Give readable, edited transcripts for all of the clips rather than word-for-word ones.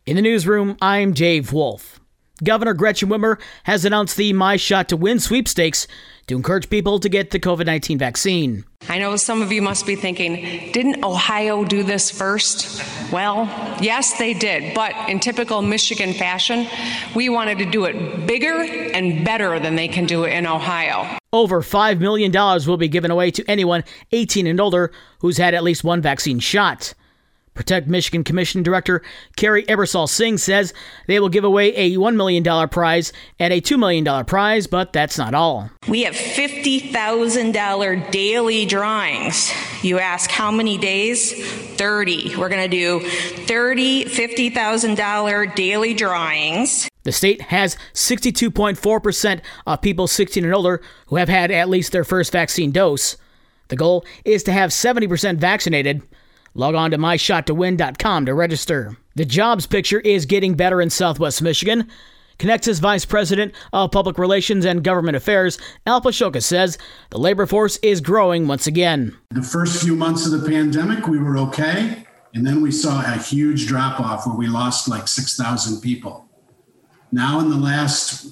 In the newsroom, I'm Dave Wolf. Governor Gretchen Whitmer has announced the My Shot to Win sweepstakes to encourage people to get the COVID-19 vaccine. I know some of you must be thinking, didn't Ohio do this first? Well, yes, they did. But in typical Michigan fashion, we wanted to do it bigger and better than they can do it in Ohio. Over $5 million will be given away to anyone 18 and older who's had at least one vaccine shot. Protect Michigan Commission Director Carrie Ebersol Singh says they will give away a $1 million prize and a $2 million prize, but that's not all. We have $50,000 daily drawings. You ask how many days? 30. We're going to do 30 $50,000 daily drawings. The state has 62.4% of people 16 and older who have had at least their first vaccine dose. The goal is to have 70% vaccinated. Log on to myshot2win.com to register. The jobs picture is getting better in Southwest Michigan. Connexus Vice President of Public Relations and Government Affairs, Al Pashoka, says the labor force is growing once again. The first few months of the pandemic, we were okay. And then we saw a huge drop off where we lost like 6,000 people. Now in the last,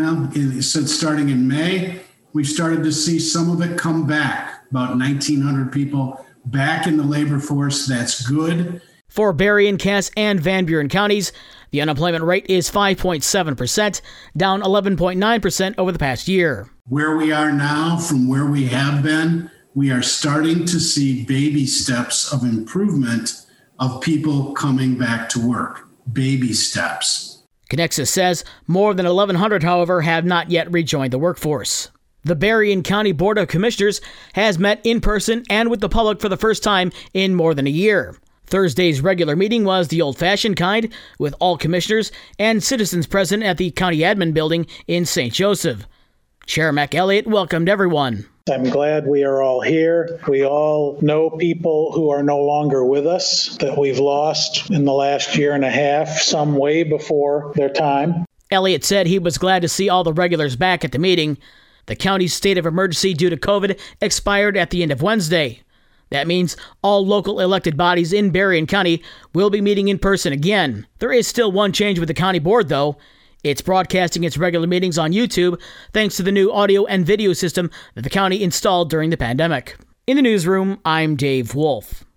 since starting in May, we've started to see some of it come back, about 1,900 people back in the labor force. That's good. For Berrien, Cass, and Van Buren counties, the unemployment rate is 5.7%, down 11.9% over the past year. Where we are now from where we have been, we are starting to see baby steps of improvement of people coming back to work. Baby steps. Connexus says more than 1,100, however, have not yet rejoined the workforce. The Berrien County Board of Commissioners has met in person and with the public for the first time in more than a year. Thursday's regular meeting was the old-fashioned kind, with all commissioners and citizens present at the county admin building in St. Joseph. Chair Mac Elliott welcomed everyone. I'm glad we are all here. We all know people who are no longer with us that we've lost in the last year and a half, some way before their time. Elliott said he was glad to see all the regulars back at the meeting. The county's state of emergency due to COVID expired at the end of Wednesday. That means all local elected bodies in Berrien County will be meeting in person again. There is still one change with the county board, though. It's broadcasting its regular meetings on YouTube thanks to the new audio and video system that the county installed during the pandemic. In the newsroom, I'm Dave Wolf.